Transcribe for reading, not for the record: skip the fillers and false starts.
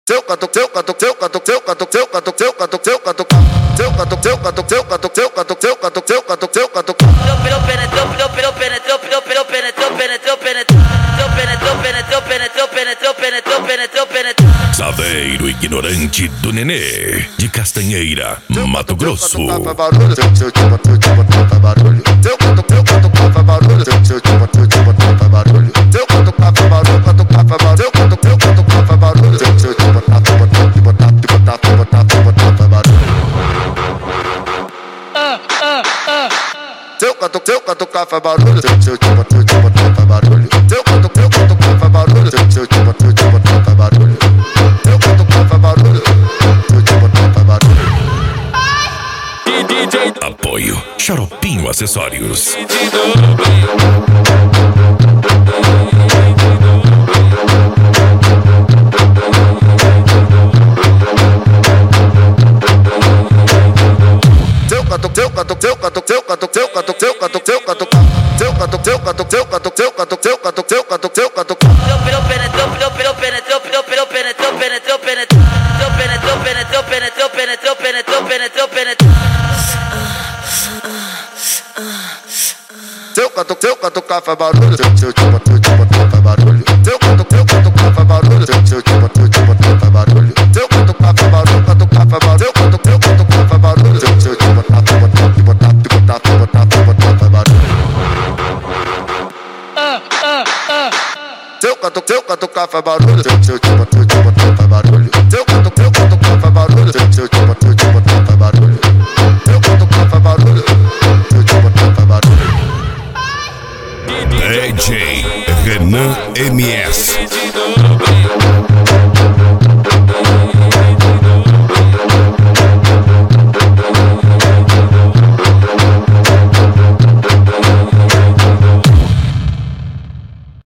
Saveiro ignorante do Nenê, de Castanheira, Mato Grosso. Seu catucar faz barulho, seu botar faz barulho. Seu catucar faz barulho, seu botar faz barulho. Seu catucar faz barulho, seu botar faz barulho. DJ Apoio Xaropinho Acessórios. Seu catucar faz barulho, seu botar faz barulho. Seu catucar faz barulho, seu botar faz barulho. Seu catucar faz barulho, catucar faz barulho. Seu catucar faz barulho, seu botar faz barulho. Seu catucar faz barulho.